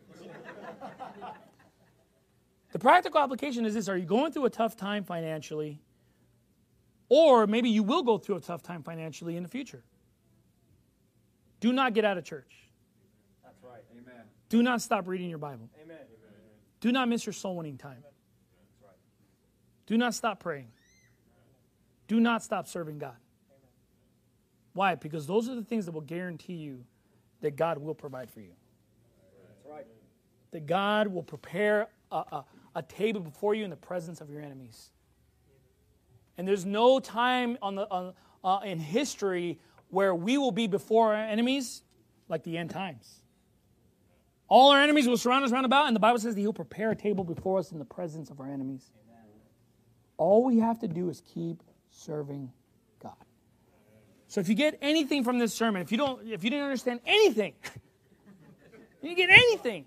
[SPEAKER 2] The practical application is this. Are you going through a tough time financially? Or maybe you will go through a tough time financially in the future. Do not get out of church. That's right. Amen. Do not stop reading your Bible. Amen. Do not miss your soul winning time. That's right. Do not stop praying. Do not stop serving God. Why? Because those are the things that will guarantee you that God will provide for you. That's right. That God will prepare a, a, a table before you in the presence of your enemies. And there's no time on the on, uh, in history where we will be before our enemies like the end times. All our enemies will surround us round about, and the Bible says that he'll prepare a table before us in the presence of our enemies. Amen. All we have to do is keep serving God. So if you get anything from this sermon, if you don't, if you didn't understand anything, you didn't get anything,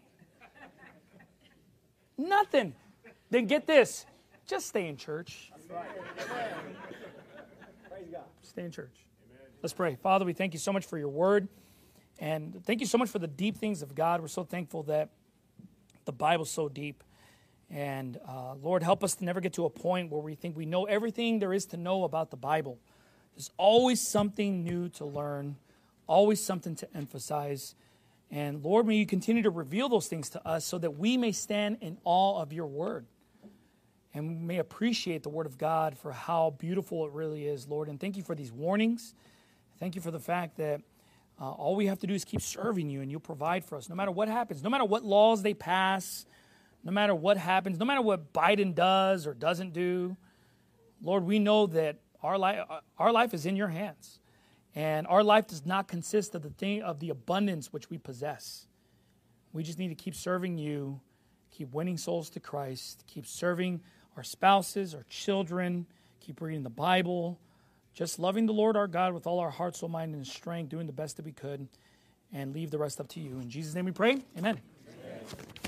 [SPEAKER 2] nothing, then get this. Just stay in church. That's right. Praise God. Stay in church. Amen. Let's pray. Father, we thank you so much for your word. And thank you so much for the deep things of God. We're so thankful that the Bible's so deep. And uh, Lord, help us to never get to a point where we think we know everything there is to know about the Bible. There's always something new to learn, always something to emphasize. And Lord, may you continue to reveal those things to us so that we may stand in awe of your word. And we may appreciate the word of God for how beautiful it really is, Lord. And thank you for these warnings. Thank you for the fact that uh, all we have to do is keep serving you and you'll provide for us no matter what happens, no matter what laws they pass, no matter what happens, no matter what Biden does or doesn't do. Lord, we know that Our life, our life is in your hands, and our life does not consist of the thing of the abundance which we possess. We just need to keep serving you, keep winning souls to Christ, keep serving our spouses, our children, keep reading the Bible, just loving the Lord our God with all our heart, soul, mind, and strength, doing the best that we could, and leave the rest up to you. In Jesus' name we pray. Amen.
[SPEAKER 3] Amen.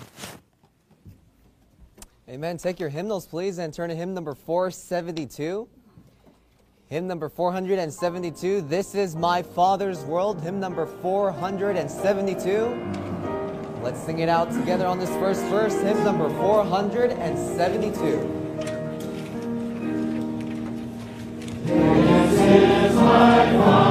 [SPEAKER 3] Amen. Take your hymnals, please, and turn to hymn number four seventy-two. Hymn number four seventy-two, This is My Father's World, hymn number four seventy-two. Let's sing it out together on this first verse, hymn number four seventy-two.
[SPEAKER 4] This is my Father's